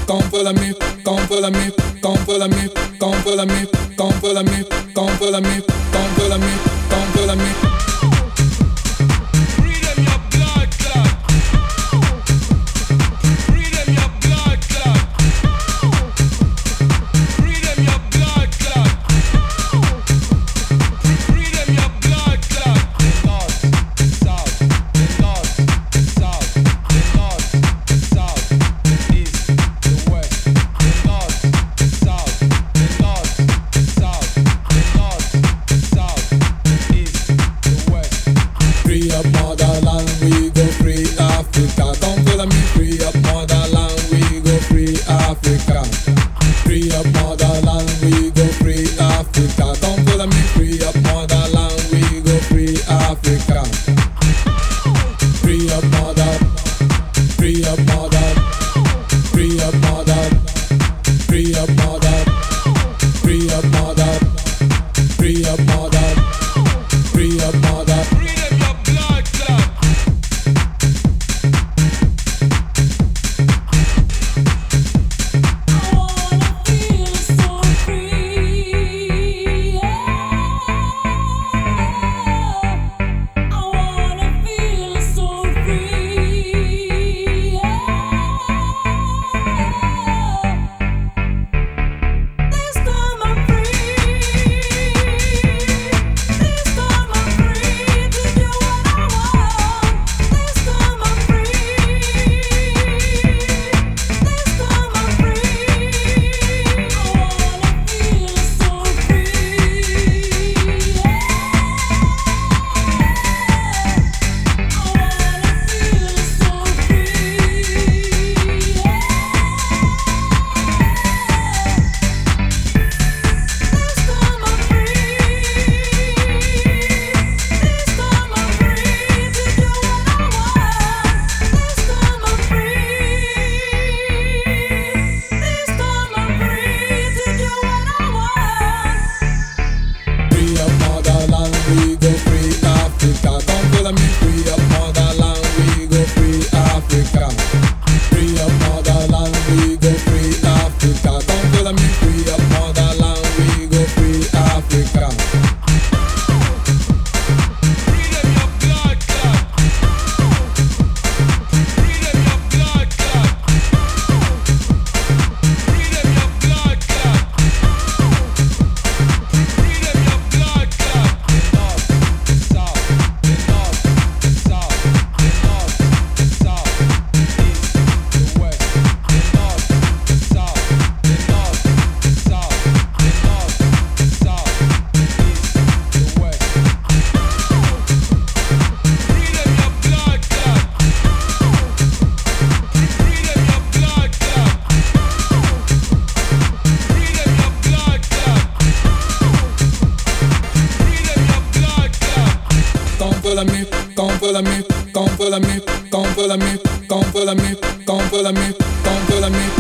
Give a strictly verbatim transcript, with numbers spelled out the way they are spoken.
come follow me, come follow me, come follow me, come follow me, come follow me, come follow me, come follow me, come follow me. Freedom your blood clot. Freedom your blood clot. Freedom your blood clot. Freedom your blood clot. North, south, north, south, north, south, east, the west, north, south, north, south, north, south, east, the west. Free up motherland, we go free Africa. Come follow me, free up motherland, we go free Africa. Free up motherland, we go free Africa. Come follow me, free up motherland, we go free Africa. Free up mother, free up mother, free up mother, free up mother, free up mother, free up mother, free up mother. Freedom your blood clot. I wanna feel so free. I wanna feel so free. This time I'm free. This time I'm free to do what I want. This time I'm free. This time I'm free. I wanna feel so free. I wanna feel so Free up motherland, we go free Africa. Come follow me, free up motherland, we go free Africa. Free up motherland, we go free Africa. Come follow me, free up motherland, we go free Africa. Freedom your blood clot. Freedom your blood clot. Freedom your blood clot. Freedom your blood clot. North, south, north, south, north, south, east, the west, north, south, north, south, north, south, east, the west. Freedom your blood clot. Freedom your blood clot. Freedom your blood clot. Freedom your blood clot. Come follow me, come follow me, come follow me, come follow me, come follow me, come follow me, come follow me.